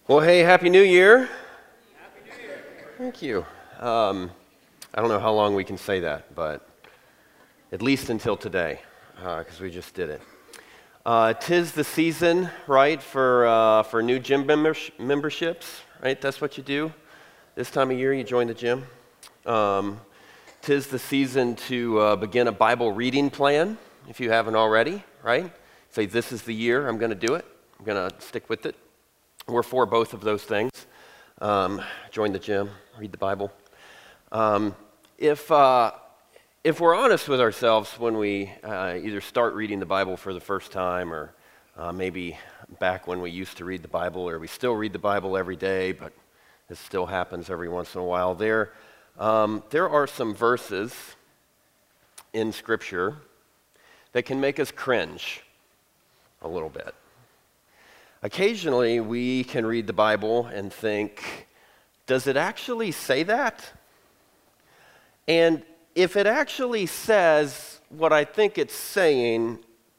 Well, hey, Happy New Year. Thank you. I don't know how long we can say that, but at least until today, because we just did it. 'Tis the season, right, for new gym memberships, right? That's what you do. This time of year, you join the gym. 'Tis the season to begin a Bible reading plan, if you haven't already, right? Say, this is the year, I'm going to do it. I'm going to stick with it. We're for both of those things. Join the gym, read the Bible. If we're honest with ourselves when we either start reading the Bible for the first time or maybe back when we used to read the Bible, or we still read the Bible every day, but this still happens every once in a while, there are some verses in Scripture that can make us cringe a little bit. Occasionally, we can read the Bible and think, does it actually say that? And if it actually says what I think it's saying,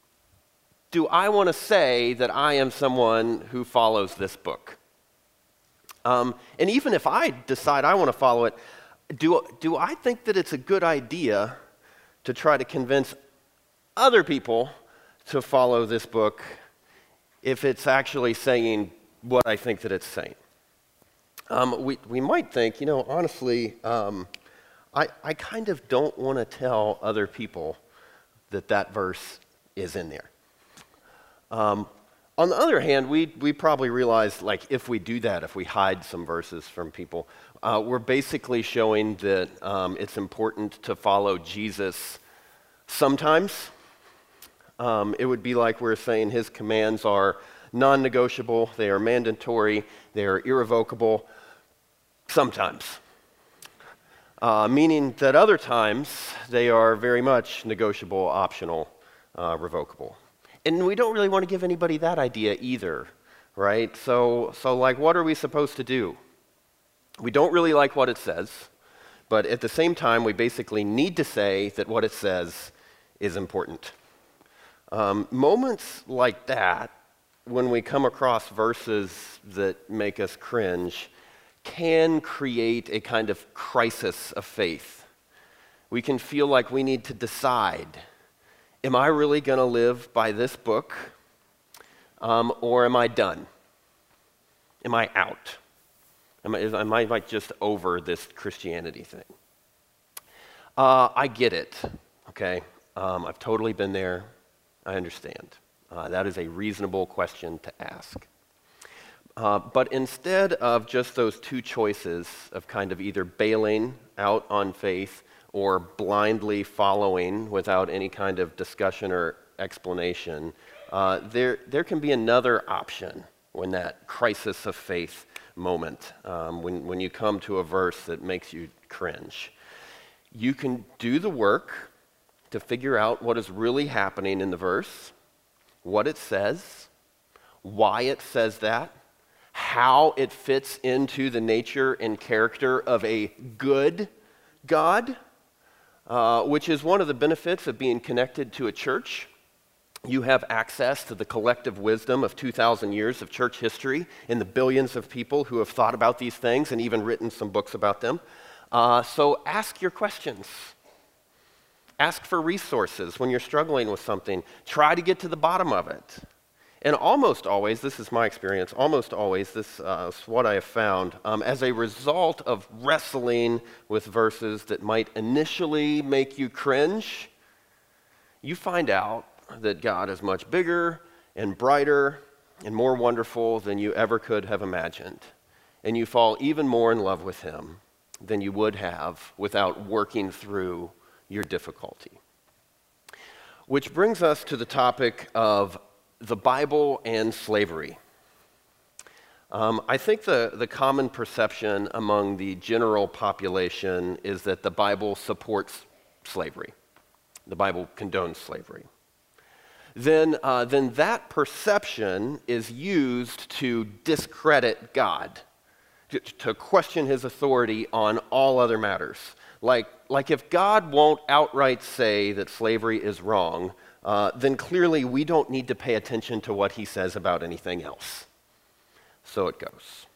do I want to say that I am someone who follows this book? And even if I decide I want to follow it, do I think that it's a good idea to try to convince other people to follow this book if it's actually saying what I think that it's saying? We might think, honestly, I kind of don't want to tell other people that verse is in there. On the other hand, we probably realize, if we do that, if we hide some verses from people, we're basically showing that it's important to follow Jesus sometimes. It would be like we're saying his commands are non-negotiable, they are mandatory, they are irrevocable, sometimes. Meaning that other times they are very much negotiable, optional, revocable. And we don't really want to give anybody that idea either, right? So what are we supposed to do? We don't really like what it says, but at the same time, we basically need to say that what it says is important. Moments like that, when we come across verses that make us cringe, can create a kind of crisis of faith. We can feel like we need to decide, am I really going to live by this book, or am I done? Am I out? Am I just over this Christianity thing? I get it, okay? I've totally been there. I understand. That is a reasonable question to ask. But instead of just those two choices of kind of either bailing out on faith or blindly following without any kind of discussion or explanation, there can be another option when that crisis of faith moment, when you come to a verse that makes you cringe. You can do the work to figure out what is really happening in the verse, what it says, why it says that, how it fits into the nature and character of a good God, which is one of the benefits of being connected to a church. You have access to the collective wisdom of 2,000 years of church history and the billions of people who have thought about these things and even written some books about them. So ask your questions. Ask for resources when you're struggling with something. Try to get to the bottom of it. And almost always, this is my experience, almost always, this is what I have found, as a result of wrestling with verses that might initially make you cringe, you find out that God is much bigger and brighter and more wonderful than you ever could have imagined. And you fall even more in love with him than you would have without working through your difficulty. Which brings us to the topic of the Bible and slavery. I think the common perception among the general population is that the Bible supports slavery. The Bible condones slavery. Then that perception is used to discredit God, to question his authority on all other matters. Like if God won't outright say that slavery is wrong, then clearly we don't need to pay attention to what he says about anything else. so it goes.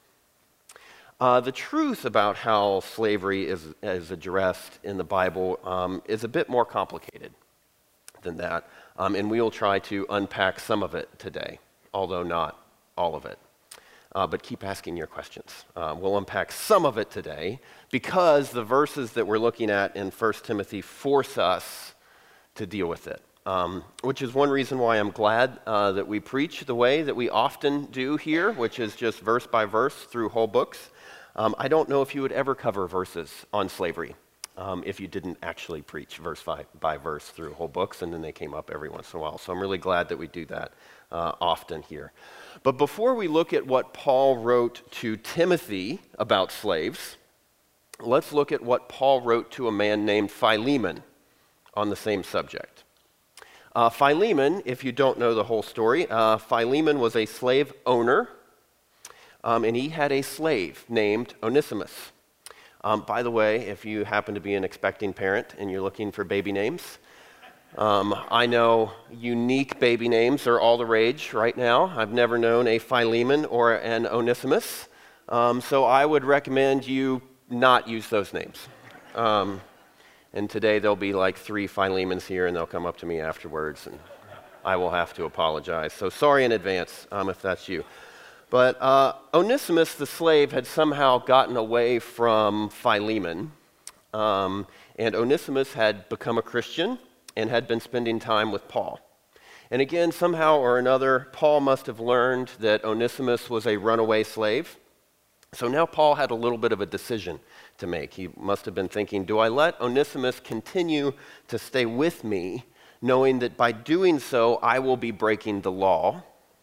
The truth about how slavery is addressed in the Bible is a bit more complicated than that, and we will try to unpack some of it today, although not all of it. But keep asking your questions. We'll unpack some of it today because the verses that we're looking at in 1 Timothy force us to deal with it, which is one reason why I'm glad that we preach the way that we often do here, which is just verse by verse through whole books. I don't know if you would ever cover verses on slavery if you didn't actually preach verse by verse through whole books, and then they came up every once in a while. So I'm really glad that we do that often here. But before we look at what Paul wrote to Timothy about slaves, let's look at what Paul wrote to a man named Philemon on the same subject. Philemon, if you don't know the whole story, Philemon was a slave owner, and he had a slave named Onesimus. By the way, if you happen to be an expecting parent and you're looking for baby names, I know unique baby names are all the rage right now. I've never known a Philemon or an Onesimus, so I would recommend you not use those names. And today there'll be like 3 Philemons here, and they'll come up to me afterwards, and I will have to apologize. So sorry in advance if that's you. But Onesimus, the slave, had somehow gotten away from Philemon, and Onesimus had become a Christian and had been spending time with Paul. And again, somehow or another, Paul must have learned that Onesimus was a runaway slave. So now Paul had a little bit of a decision to make. He must have been thinking, do I let Onesimus continue to stay with me, knowing that by doing so I will be breaking the law?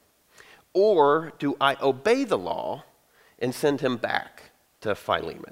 Or do I obey the law and send him back to Philemon?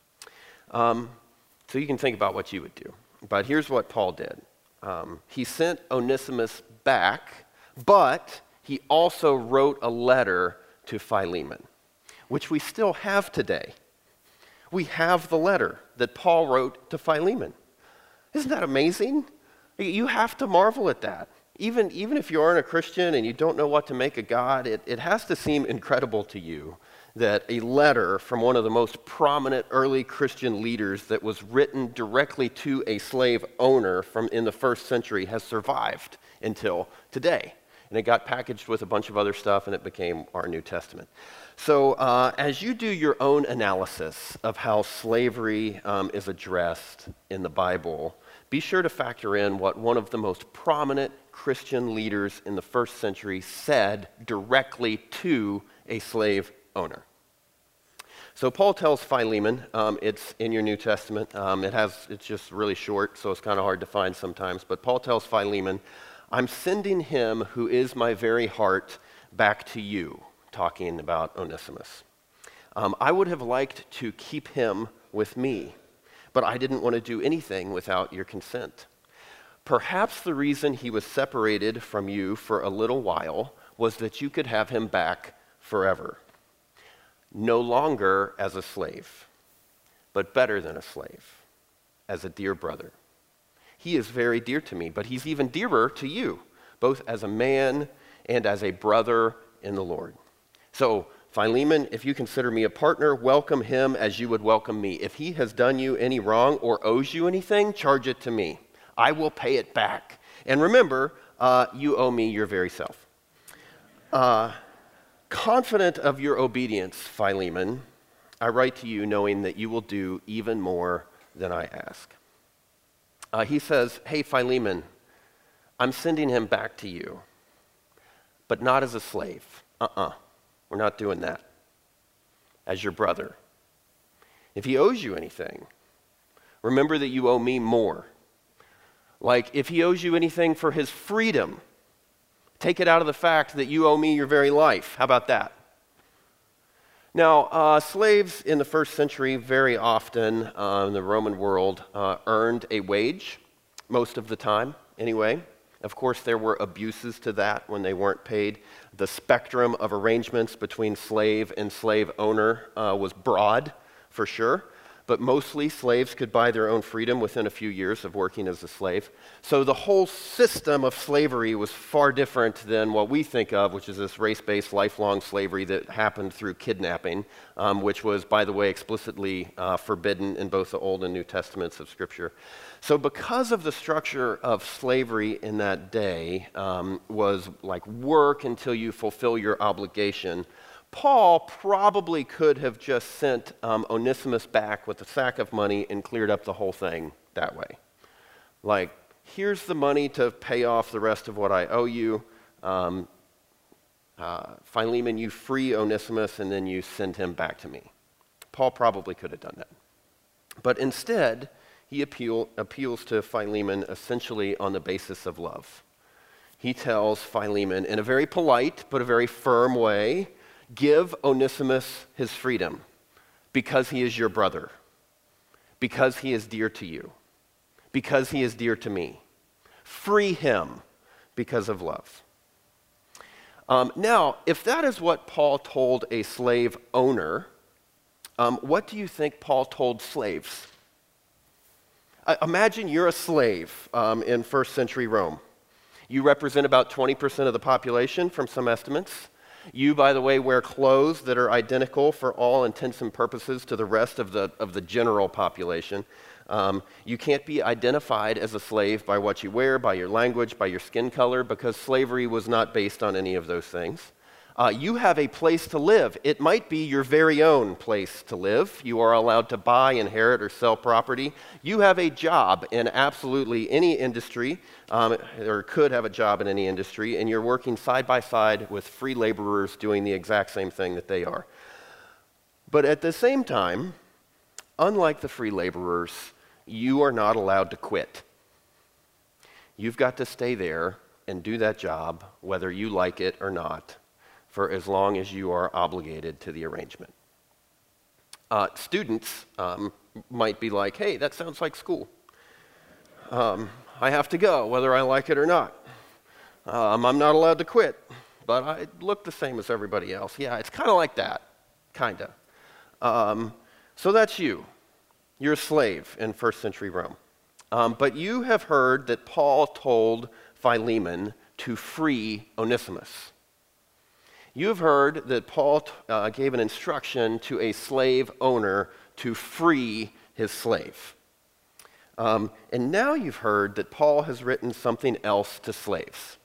So you can think about what you would do. But here's what Paul did. He sent Onesimus back, but he also wrote a letter to Philemon, which we still have today. We have the letter that Paul wrote to Philemon. Isn't that amazing? You have to marvel at that. Even if you aren't a Christian and you don't know what to make of God, it has to seem incredible to you that a letter from one of the most prominent early Christian leaders that was written directly to a slave owner from in the first century has survived until today. And it got packaged with a bunch of other stuff, and it became our New Testament. So as you do your own analysis of how slavery is addressed in the Bible, be sure to factor in what one of the most prominent Christian leaders in the first century said directly to a slave owner. So Paul tells Philemon, it's in your New Testament, it's just really short, so it's kind of hard to find sometimes, but Paul tells Philemon, I'm sending him who is my very heart back to you, talking about Onesimus. I would have liked to keep him with me, but I didn't want to do anything without your consent. Perhaps the reason he was separated from you for a little while was that you could have him back forever. No longer as a slave, but better than a slave, as a dear brother. He is very dear to me, but he's even dearer to you, both as a man and as a brother in the Lord. So, Philemon, if you consider me a partner, welcome him as you would welcome me. If he has done you any wrong or owes you anything, charge it to me. I will pay it back. And remember, you owe me your very self. Confident of your obedience, Philemon, I write to you knowing that you will do even more than I ask. He says, hey, Philemon, I'm sending him back to you, but not as a slave. We're not doing that. As your brother. If he owes you anything, remember that you owe me more. Like, if he owes you anything for his freedom, take it out of the fact that you owe me your very life. How about that? Now, slaves in the first century very often in the Roman world earned a wage, most of the time anyway. Of course, there were abuses to that when they weren't paid. The spectrum of arrangements between slave and slave owner was broad, for sure. but mostly slaves could buy their own freedom within a few years of working as a slave. So the whole system of slavery was far different than what we think of, which is this race-based lifelong slavery that happened through kidnapping, which was, by the way, explicitly forbidden in both the Old and New Testaments of Scripture. So because of the structure of slavery in that day was like work until you fulfill your obligation, Paul probably could have just sent Onesimus back with a sack of money and cleared up the whole thing that way. Like, here's the money to pay off the rest of what I owe you. Philemon, you free Onesimus, and then you send him back to me. Paul probably could have done that. But instead, he appeals to Philemon essentially on the basis of love. He tells Philemon in a very polite but a very firm way, give Onesimus his freedom because he is your brother, because he is dear to you, because he is dear to me. Free him because of love. Now, if that is what Paul told a slave owner, what do you think Paul told slaves? Imagine you're a slave in first century Rome. You represent about 20% of the population from some estimates. You, by the way, wear clothes that are identical for all intents and purposes to the rest of the general population. You can't be identified as a slave by what you wear, by your language, by your skin color, because slavery was not based on any of those things. You have a place to live. It might be your very own place to live. You are allowed to buy, inherit, or sell property. You have a job in absolutely any industry, or could have a job in any industry, and you're working side by side with free laborers doing the exact same thing that they are. But at the same time, unlike the free laborers, you are not allowed to quit. You've got to stay there and do that job, whether you like it or not, for as long as you are obligated to the arrangement. Students might be like, hey, that sounds like school. I have to go, whether I like it or not. I'm not allowed to quit, but I look the same as everybody else. Yeah, it's kind of like that, kind of. So that's you. You're a slave in first century Rome. But you have heard that Paul told Philemon to free Onesimus. You have heard that Paul gave an instruction to a slave owner to free his slave. And now you've heard that Paul has written something else to slaves.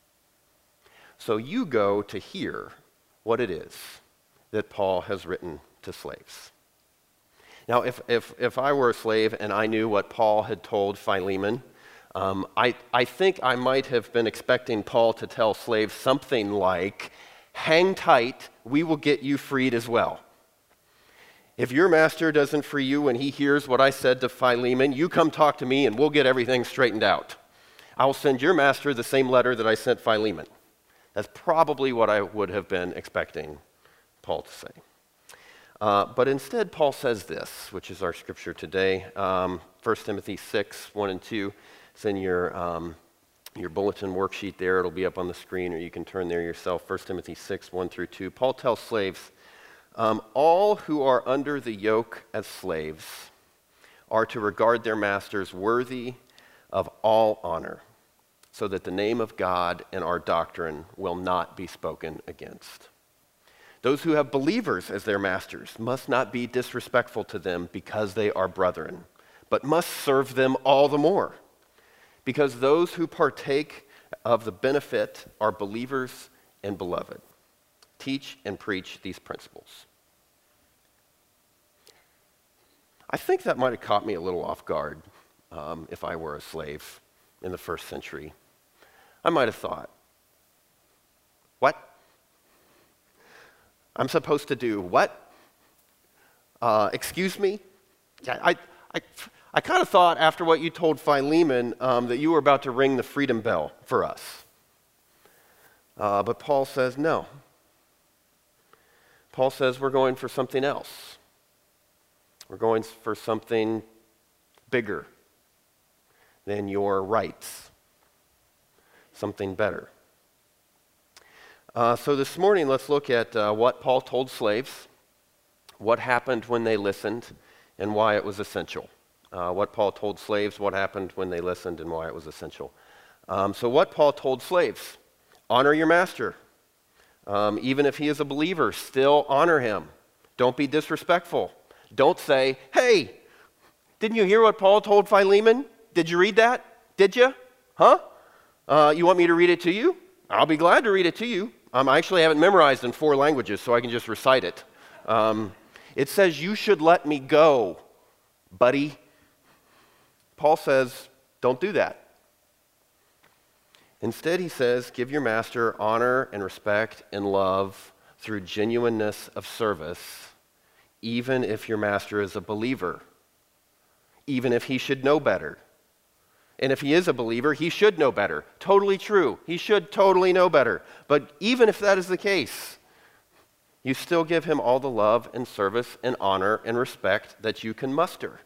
So you go to hear what it is that Paul has written to slaves. Now, if I were a slave and I knew what Paul had told Philemon, I think I might have been expecting Paul to tell slaves something like, hang tight, we will get you freed as well. If your master doesn't free you when he hears what I said to Philemon, you come talk to me and we'll get everything straightened out. I'll send your master the same letter that I sent Philemon. That's probably what I would have been expecting Paul to say. But instead, Paul says this, which is our scripture today, 1 Timothy 6, 1 and 2. It's in your bulletin worksheet there. It'll be up on the screen, or you can turn there yourself. 1 Timothy 6, 1 through 2. Paul tells slaves, all who are under the yoke as slaves are to regard their masters worthy of all honor, so that the name of God and our doctrine will not be spoken against. Those who have believers as their masters must not be disrespectful to them because they are brethren, but must serve them all the more, because those who partake of the benefit are believers and beloved. Teach and preach these principles. I think that might have caught me a little off guard if I were a slave in the first century. I might have thought, what? I'm supposed to do what? Excuse me? Yeah, I kind of thought after what you told Philemon that you were about to ring the freedom bell for us. But Paul says no. Paul says we're going for something else. We're going for something bigger than your rights. Something better. So this morning, let's look at what Paul told slaves, what happened when they listened, and why it was essential. What Paul told slaves, what happened when they listened, and why it was essential. So what Paul told slaves: honor your master. Even if he is a believer, still honor him. Don't be disrespectful. Don't say, hey, didn't you hear what Paul told Philemon? Did you read that? Did you? Huh? You want me to read it to you? I'll be glad to read it to you. I actually have it memorized in 4 languages, so I can just recite it. It says, you should let me go, buddy. Paul says, don't do that. Instead, he says, give your master honor and respect and love through genuineness of service, even if your master is a believer, even if he should know better. And if he is a believer, he should know better. Totally true. He should totally know better. But even if that is the case, you still give him all the love and service and honor and respect that you can muster.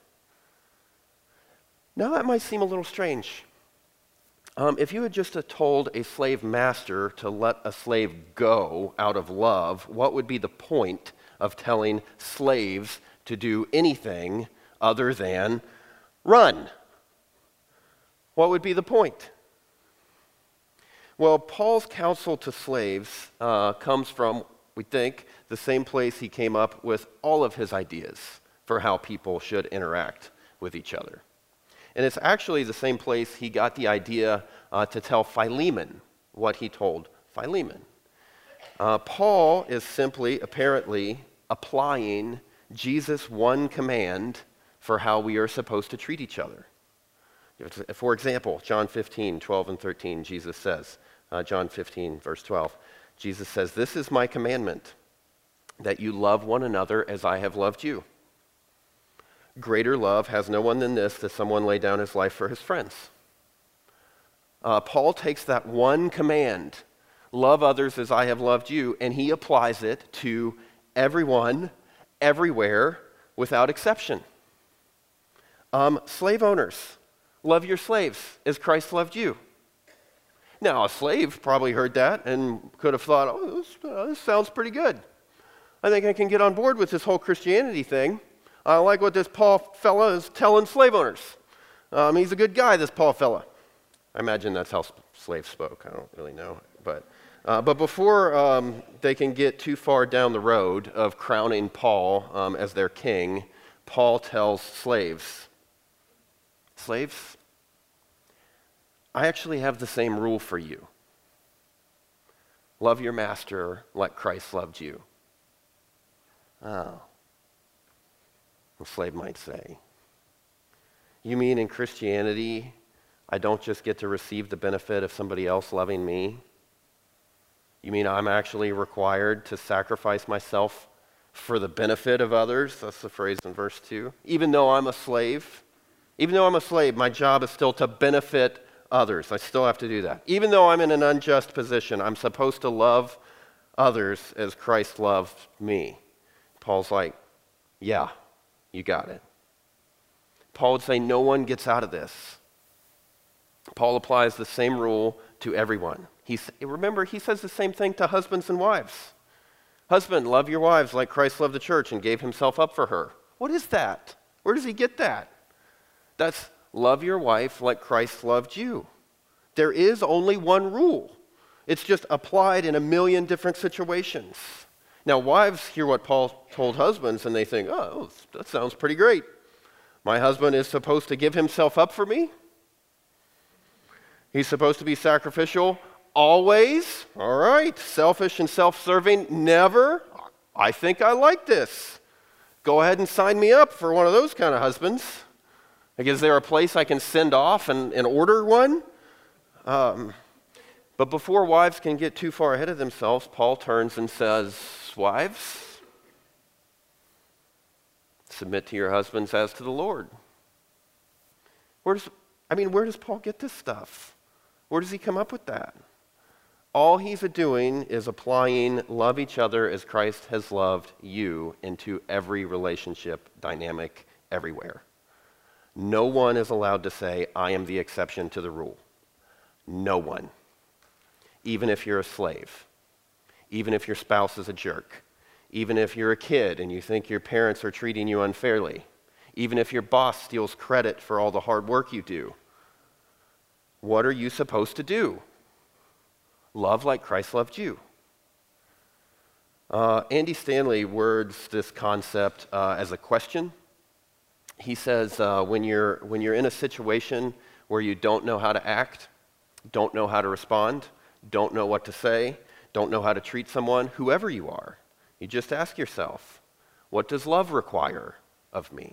Now that might seem a little strange. If you had just told a slave master to let a slave go out of love, what would be the point of telling slaves to do anything other than run? What would be the point? Well, Paul's counsel to slaves comes from, we think, the same place he came up with all of his ideas for how people should interact with each other. And it's actually the same place he got the idea to tell Philemon what he told Philemon. Paul is simply, apparently, applying Jesus' one command for how we are supposed to treat each other. For example, John 15, 12 and 13, Jesus says, John 15, verse 12, Jesus says, this is my commandment, that you love one another as I have loved you. Greater love has no one than this, that someone lay down his life for his friends. Paul takes that one command, love others as I have loved you, and he applies it to everyone, everywhere, without exception. Slave owners, love your slaves as Christ loved you. Now, a slave probably heard that and could have thought, oh, this sounds pretty good. I think I can get on board with this whole Christianity thing. I like what this Paul fella is telling slave owners. He's a good guy, this Paul fella. I imagine that's how slaves spoke. I don't really know. But before they can get too far down the road of crowning Paul as their king, Paul tells slaves, I actually have the same rule for you. Love your master like Christ loved you. Oh. A slave might say, you mean in Christianity, I don't just get to receive the benefit of somebody else loving me? You mean I'm actually required to sacrifice myself for the benefit of others? That's the phrase in verse 2. Even though I'm a slave, my job is still to benefit others. I still have to do that. Even though I'm in an unjust position, I'm supposed to love others as Christ loved me. Paul's like, yeah. You got it. Paul would say no one gets out of this. Paul applies the same rule to everyone. Remember, he says the same thing to husbands and wives. Husband, love your wives like Christ loved the church and gave himself up for her. What is that? Where does he get that? That's love your wife like Christ loved you. There is only one rule. It's just applied in a million different situations. Now, wives hear what Paul told husbands, and they think, oh, that sounds pretty great. My husband is supposed to give himself up for me? He's supposed to be sacrificial always? All right. Selfish and self-serving? Never? I think I like this. Go ahead and sign me up for one of those kind of husbands. Like, is there a place I can send off and order one? But before wives can get too far ahead of themselves, Paul turns and says, wives, submit to your husbands as to the Lord. Where does Paul get this stuff? Where does he come up with that? All he's doing is applying love each other as Christ has loved you into every relationship dynamic everywhere. No one is allowed to say, I am the exception to the rule. No one. Even if you're a slave. Even if your spouse is a jerk. Even if you're a kid and you think your parents are treating you unfairly. even if your boss steals credit for all the hard work you do. What are you supposed to do? Love like Christ loved you. Andy Stanley words this concept as a question. He says, when you're in a situation where you don't know how to act, don't know how to respond, don't know what to say, don't know how to treat someone, whoever you are, you just ask yourself, what does love require of me?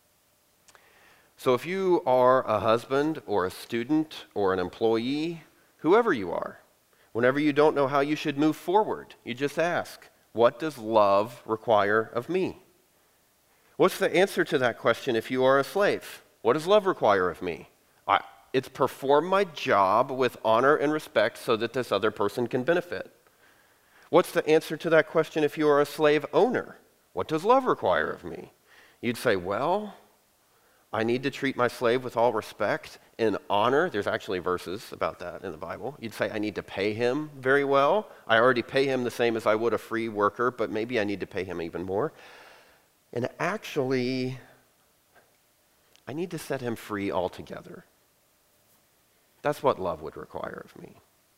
So if you are a husband or a student or an employee, whoever you are, whenever you don't know how you should move forward, you just ask, what does love require of me? What's the answer to that question if you are a slave? What does love require of me? It's perform my job with honor and respect so that this other person can benefit. What's the answer to that question if you are a slave owner? What does love require of me? You'd say, well, I need to treat my slave with all respect and honor. There's actually verses about that in the Bible. You'd say, I need to pay him very well. I already pay him the same as I would a free worker, but maybe I need to pay him even more. And actually, I need to set him free altogether. That's what love would require of me.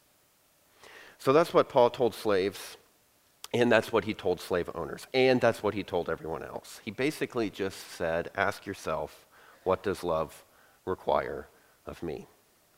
So that's what Paul told slaves, and that's what he told slave owners, and that's what he told everyone else. He basically just said, ask yourself, what does love require of me?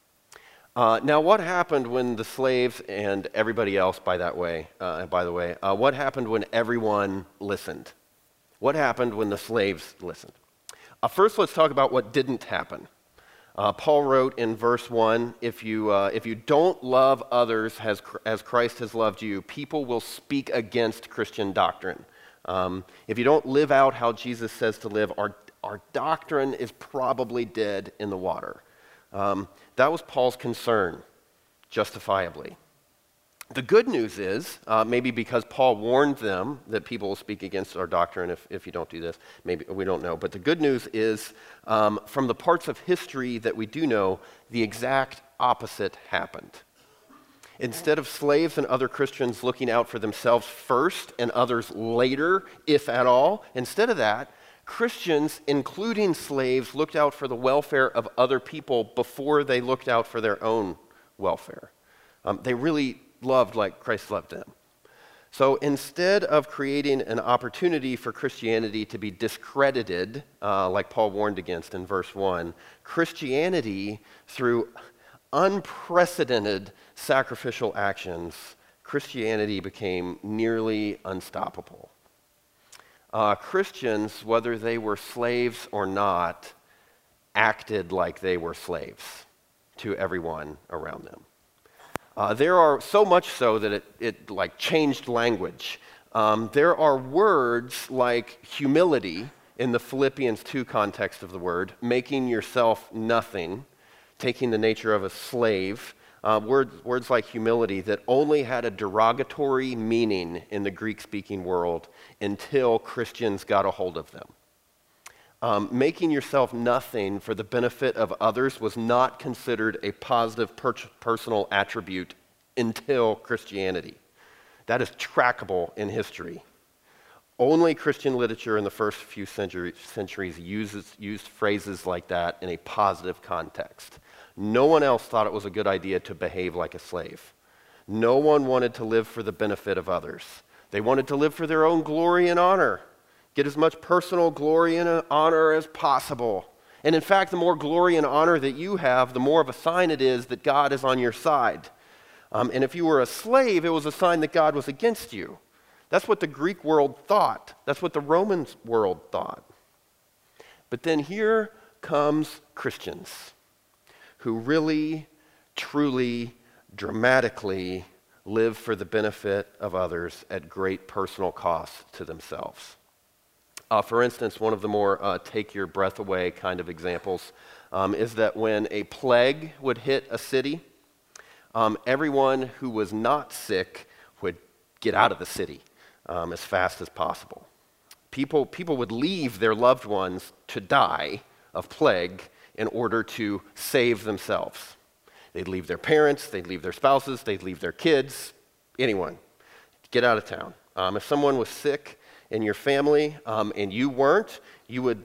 Now, what happened when the slaves and everybody else, by the way, what happened when everyone listened? What happened when the slaves listened? First, let's talk about what didn't happen. Paul wrote in verse 1, if you don't love others as Christ has loved you, people will speak against Christian doctrine. If you don't live out how Jesus says to live, our doctrine is probably dead in the water. That was Paul's concern, justifiably. The good news is, maybe because Paul warned them that people will speak against our doctrine if you don't do this, maybe we don't know, but the good news is, from the parts of history that we do know, the exact opposite happened. Instead of slaves and other Christians looking out for themselves first and others later, if at all, instead of that, Christians, including slaves, looked out for the welfare of other people before they looked out for their own welfare. They really loved like Christ loved them. So instead of creating an opportunity for Christianity to be discredited, like Paul warned against in verse 1, Christianity, through unprecedented sacrificial actions, Christianity became nearly unstoppable. Christians, whether they were slaves or not, acted like they were slaves to everyone around them. There are so much so that it like changed language. There are words like humility in the Philippians 2 context of the word, making yourself nothing, taking the nature of a slave. Words like humility that only had a derogatory meaning in the Greek-speaking world until Christians got a hold of them. Making yourself nothing for the benefit of others was not considered a positive personal attribute until Christianity. That is trackable in history. Only Christian literature in the first few centuries used phrases like that in a positive context. No one else thought it was a good idea to behave like a slave. No one wanted to live for the benefit of others. They wanted to live for their own glory and honor. Get as much personal glory and honor as possible. And in fact, the more glory and honor that you have, the more of a sign it is that God is on your side. And if you were a slave, it was a sign that God was against you. That's what the Greek world thought. That's what the Roman world thought. But then here comes Christians who really, truly, dramatically live for the benefit of others at great personal cost to themselves. For instance, one of the more take your breath away kind of examples is that when a plague would hit a city, everyone who was not sick would get out of the city as fast as possible. People would leave their loved ones to die of plague in order to save themselves. They'd leave their parents, they'd leave their spouses, they'd leave their kids, anyone. Get out of town. If someone was sick in your family and you weren't, you would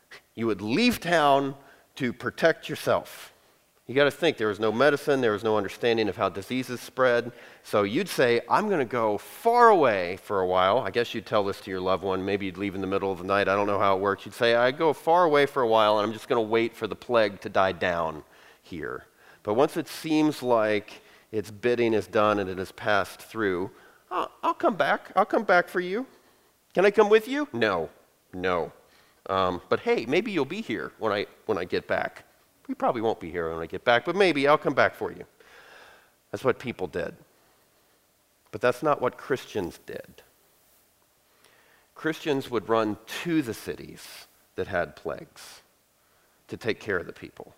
You would leave town to protect yourself. You got to think, there was no medicine, there was no understanding of how diseases spread. So you'd say, I'm going to go far away for a while. I guess you'd tell this to your loved one. Maybe you'd leave in the middle of the night. I don't know how it works. You'd say, I go far away for a while, and I'm just going to wait for the plague to die down here. But once it seems like its bidding is done and it has passed through, I'll come back. I'll come back for you. Can I come with you? No. But hey, maybe you'll be here when I get back. We probably won't be here when I get back, but maybe I'll come back for you. That's what people did. But that's not what Christians did. Christians would run to the cities that had plagues to take care of the people.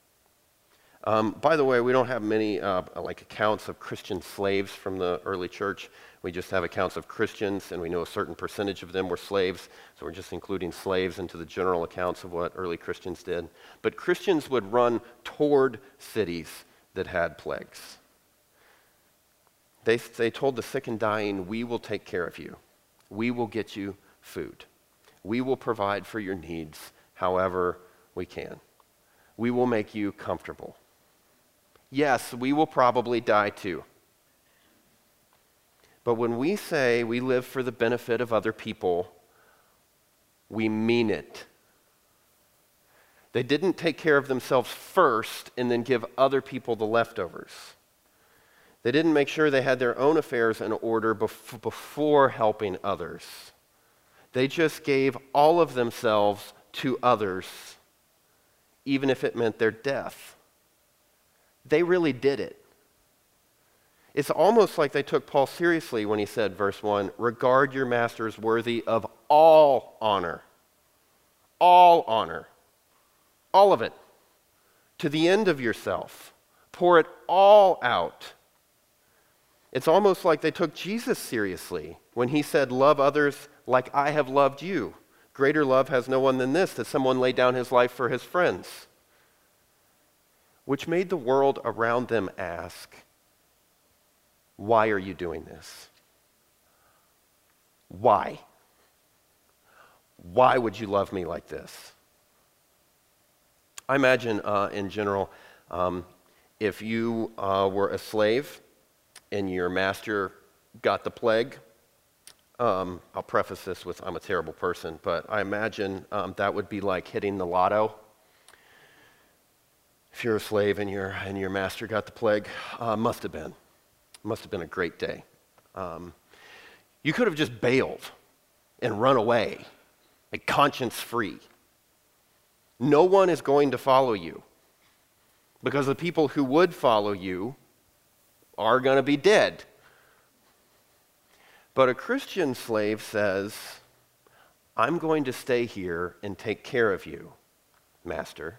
By the way, we don't have many accounts of Christian slaves from the early church. We just have accounts of Christians, and we know a certain percentage of them were slaves, so we're just including slaves into the general accounts of what early Christians did. But Christians would run toward cities that had plagues. They told the sick and dying, we will take care of you. We will get you food. We will provide for your needs however we can. We will make you comfortable. Yes, we will probably die too. But when we say we live for the benefit of other people, we mean it. They didn't take care of themselves first and then give other people the leftovers. They didn't make sure they had their own affairs in order before helping others. They just gave all of themselves to others, even if it meant their death. They really did it. It's almost like they took Paul seriously when he said, verse 1, regard your masters worthy of all honor. All honor. All of it. To the end of yourself. Pour it all out. It's almost like they took Jesus seriously when he said, love others like I have loved you. Greater love has no one than this, that someone lay down his life for his friends. Which made the world around them ask, why are you doing this? Why? Why would you love me like this? I imagine, in general, if you were a slave and your master got the plague, I'll preface this with I'm a terrible person, but I imagine that would be like hitting the lotto. If you're a slave and your master got the plague, must have been a great day. You could have just bailed and run away, like conscience free. No one is going to follow you because the people who would follow you are going to be dead. But a Christian slave says, I'm going to stay here and take care of you, master.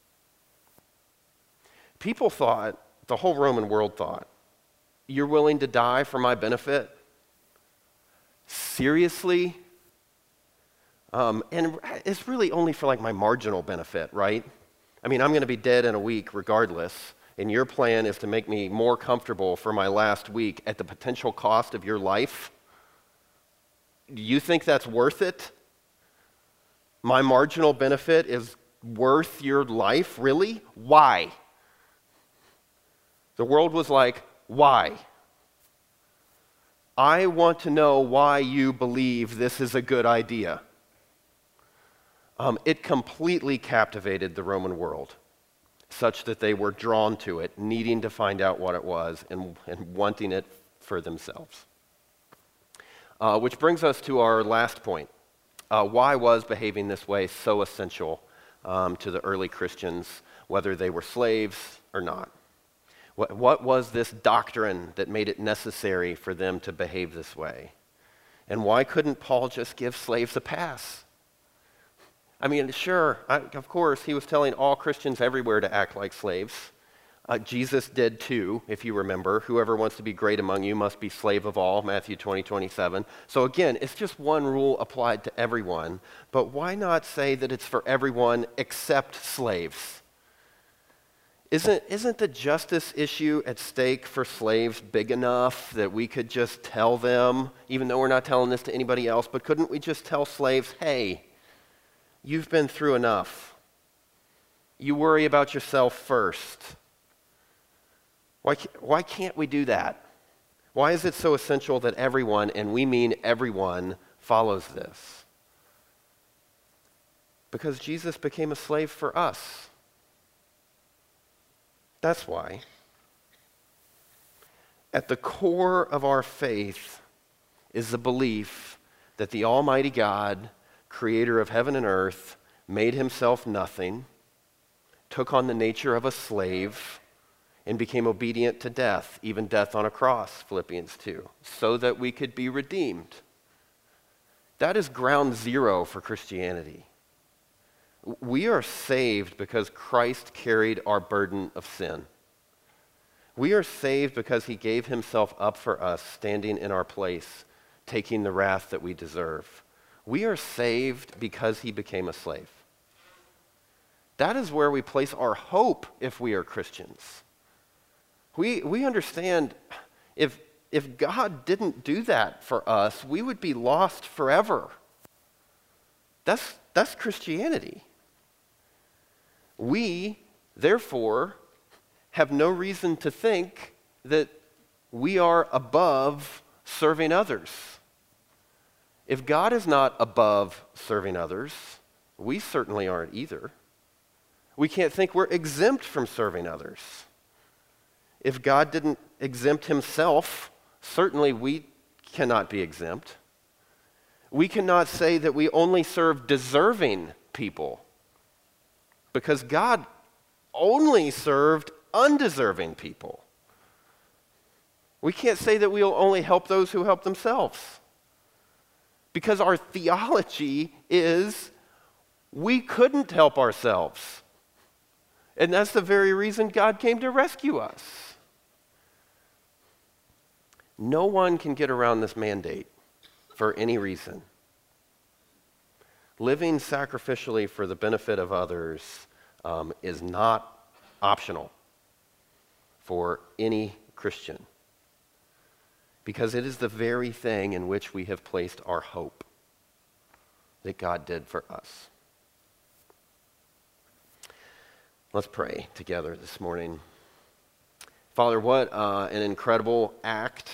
People thought, the whole Roman world thought, you're willing to die for my benefit? Seriously? And it's really only for like my marginal benefit, right? I mean, I'm going to be dead in a week regardless, and your plan is to make me more comfortable for my last week at the potential cost of your life? Do you think that's worth it? My marginal benefit is worth your life? Really? Why? The world was like, why? I want to know why you believe this is a good idea. It completely captivated the Roman world, such that they were drawn to it, needing to find out what it was and wanting it for themselves. Which brings us to our last point. Why was behaving this way so essential to the early Christians, whether they were slaves or not? What was this doctrine that made it necessary for them to behave this way? And why couldn't Paul just give slaves a pass? I mean, sure, of course, he was telling all Christians everywhere to act like slaves. Jesus did too, if you remember. Whoever wants to be great among you must be slave of all, Matthew 20:27. So again, it's just one rule applied to everyone. But why not say that it's for everyone except slaves? Isn't the justice issue at stake for slaves big enough that we could just tell them, even though we're not telling this to anybody else, but couldn't we just tell slaves, hey, You've been through enough. You worry about yourself first. Why can't we do that? Why is it so essential that everyone, and we mean everyone, follows this? Because Jesus became a slave for us. That's why. At the core of our faith is the belief that the Almighty God, creator of heaven and earth, made himself nothing, took on the nature of a slave, and became obedient to death, even death on a cross, Philippians 2, so that we could be redeemed. That is ground zero for Christianity. We are saved because Christ carried our burden of sin. We are saved because he gave himself up for us, standing in our place, taking the wrath that we deserve. We are saved because he became a slave. That is where we place our hope if we are Christians. We understand if God didn't do that for us, we would be lost forever. That's Christianity. We, therefore, have no reason to think that we are above serving others. If God is not above serving others, we certainly aren't either. We can't think we're exempt from serving others. If God didn't exempt himself, certainly we cannot be exempt. We cannot say that we only serve deserving people, because God only served undeserving people. We can't say that we'll only help those who help themselves, because our theology is we couldn't help ourselves. And that's the very reason God came to rescue us. No one can get around this mandate for any reason. Living sacrificially for the benefit of others is not optional for any Christian, because it is the very thing in which we have placed our hope that God did for us. Let's pray together this morning. Father, what an incredible act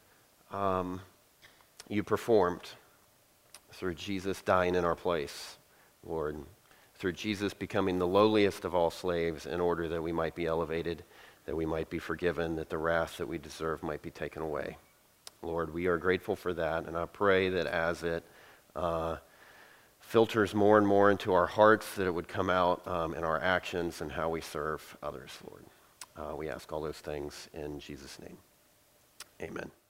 you performed through Jesus dying in our place, Lord, through Jesus becoming the lowliest of all slaves in order that we might be elevated, that we might be forgiven, that the wrath that we deserve might be taken away. Lord, we are grateful for that, and I pray that as it filters more and more into our hearts, that it would come out in our actions and how we serve others, Lord. We ask all those things in Jesus' name. Amen.